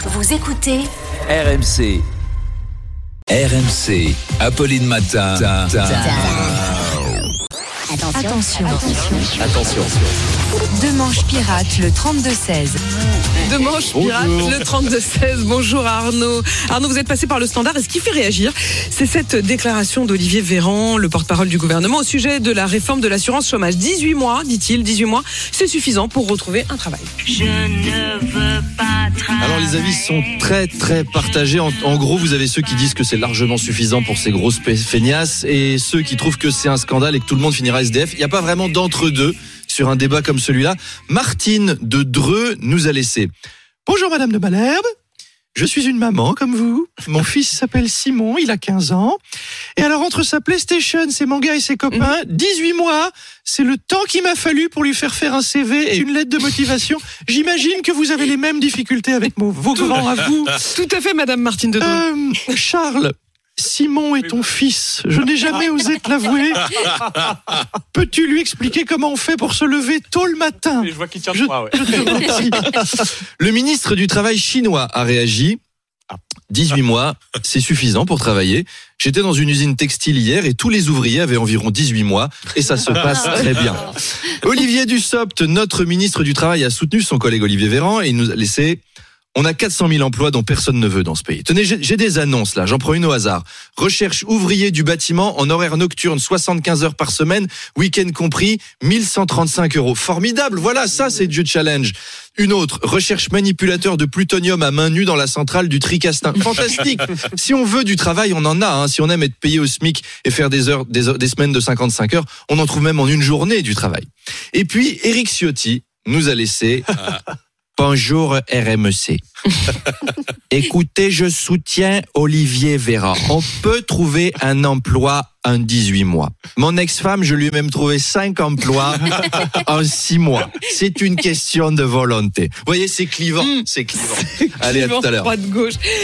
Vous écoutez RMC. RMC. Apolline Matin. Attention. Deux manches pirates, le 32-16. Deux manches pirates, le 32-16. Bonjour Arnaud. Arnaud, vous êtes passé par le Standard et ce qui fait réagir, c'est cette déclaration d'Olivier Véran, le porte-parole du gouvernement, au sujet de la réforme de l'assurance chômage. 18 mois, dit-il, 18 mois, c'est suffisant pour retrouver un travail. Je ne veux pas travailler. Alors les avis sont très partagés. En gros, vous avez ceux qui disent que c'est largement suffisant pour ces grosses feignasses et ceux qui trouvent que c'est un scandale et que tout le monde finira SDF. Il n'y a pas vraiment d'entre-deux sur un débat comme celui-là. Martine de Dreux nous a laissé. Bonjour Madame de Malherbe. Je suis une maman comme vous. Mon fils s'appelle Simon, il a 15 ans. Et alors entre sa PlayStation, ses mangas et ses copains, 18 mois, c'est le temps qu'il m'a fallu pour lui faire un CV et une lettre de motivation. J'imagine que vous avez les mêmes difficultés avec vos grands à vous. Tout à fait, Madame Martine de Dreux. Charles, Simon est ton fils. Je n'ai jamais osé te l'avouer. Peux-tu lui expliquer comment on fait pour se lever tôt le matin ? Je vois qu'il tient de moi, ouais. Je te remercie. Le ministre du Travail chinois a réagi. 18 mois, c'est suffisant pour travailler. J'étais dans une usine textile hier et tous les ouvriers avaient environ 18 mois et ça se passe très bien. Olivier Dussopt, notre ministre du Travail, a soutenu son collègue Olivier Véran et il nous a laissé... On a 400 000 emplois dont personne ne veut dans ce pays. Tenez, j'ai des annonces là, j'en prends une au hasard. Recherche ouvrier du bâtiment en horaire nocturne, 75 heures par semaine, week-end compris, 1135 €. Formidable, voilà, ça c'est du challenge. Une autre, recherche manipulateur de plutonium à main nue dans la centrale du Tricastin. Fantastique. Si on veut du travail, on en a. Si on aime être payé au SMIC et faire des semaines de 55 heures, on en trouve même en une journée du travail. Et puis, Éric Ciotti nous a laissé... Bonjour RMC. Écoutez, je soutiens Olivier Véran. On peut trouver un emploi en 18 mois. Mon ex-femme, je lui ai même trouvé 5 emplois en 6 mois. C'est une question de volonté. Vous voyez, c'est clivant. C'est clivant. Allez, à tout à l'heure. Droite, gauche.